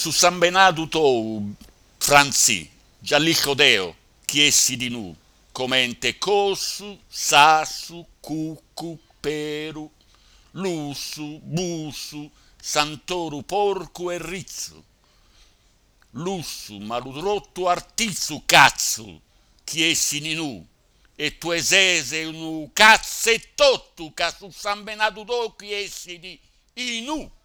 Su San Benadu tou, Franzi, giallico deo, chiessi di nu, comente cossu, sassu, cuccu, peru, lussu, busu, santoru, porcu e rizzu. Lussu, maludrottu artizzu, cazzu, chiessi di nu, e tu esese unu cazzettottu, ca su San Benadu tou chiessi di inu.